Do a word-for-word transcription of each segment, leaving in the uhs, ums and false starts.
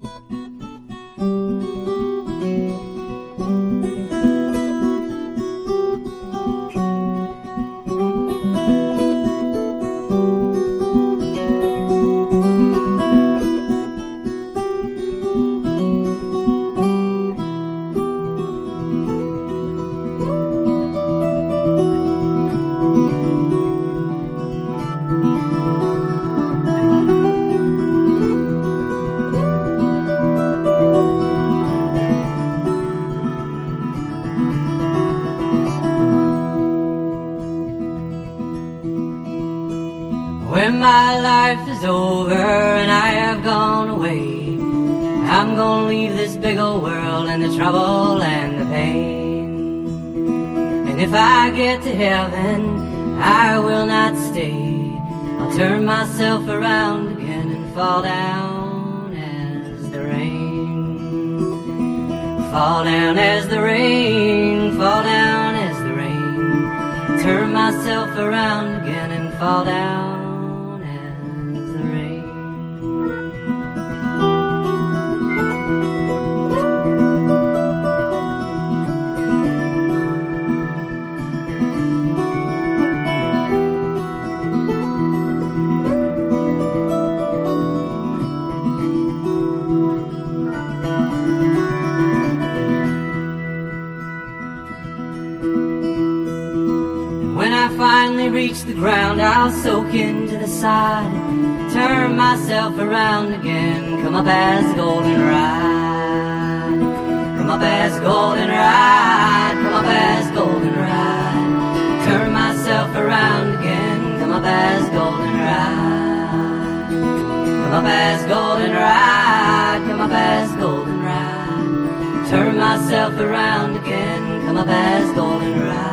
When my life is over and I have gone away, I'm gonna leave this big old world and the trouble and the pain. And if I get to heaven, I will not stay. I'll turn myself around again and fall down as the rain. Fall down as the rain, fall down as the rain. Turn myself around again and fall down. When I finally reach the ground, I'll soak into the side, turn myself around again, come up as goldenrod, come up as goldenrod, come up as goldenrod, turn myself around again, come up as goldenrod, come up as goldenrod, come up as goldenrod, turn myself around again, come up as goldenrod.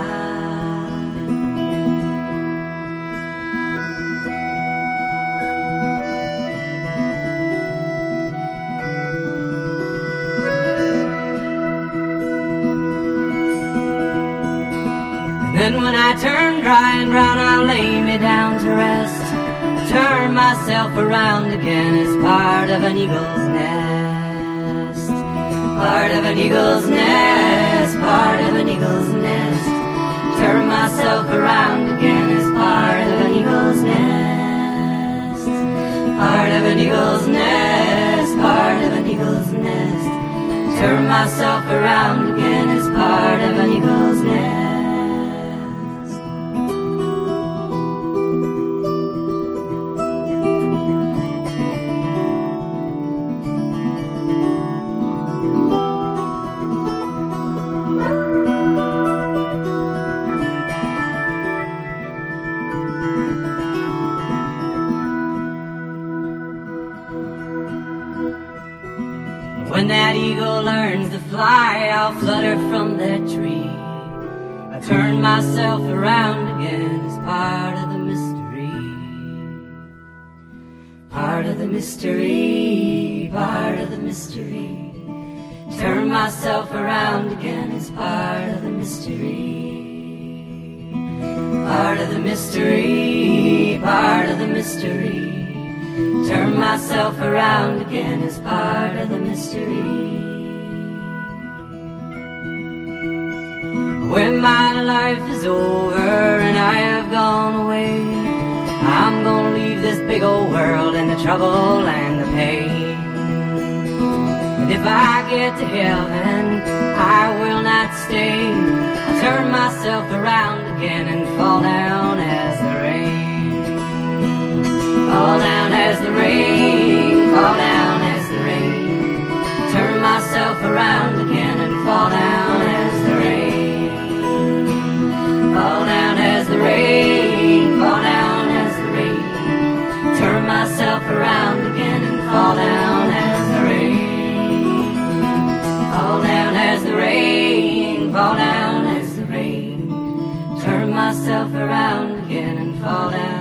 Then when I turn dry and brown, I'll lay me down to rest, turn myself around again as part of an eagle's nest, part of an eagle's nest, part of an eagle's nest, turn myself around again as part of an eagle's nest, part of an eagle's nest, part of an eagle's nest, turn myself around again as part of an eagle's nest. When that eagle learns to fly, I'll flutter from that tree. I turn myself around again as part of the mystery. Part of the mystery, part of the mystery. Turn myself around again as part of the mystery. Part of the mystery, part of the mystery. Turn myself around again as part of the mystery. When my life is over and I have gone away, I'm gonna leave this big old world and the trouble and the pain. And if I get to heaven, I will not stay. I'll turn myself around again and fall down as the rain. Fall down as the rain, fall down as the rain. Turn myself around again and fall down as the rain. Fall down as the rain, fall down as the rain. Turn myself around again and fall down as the rain. Fall down as the rain, fall down as the rain. Turn myself around again and fall down.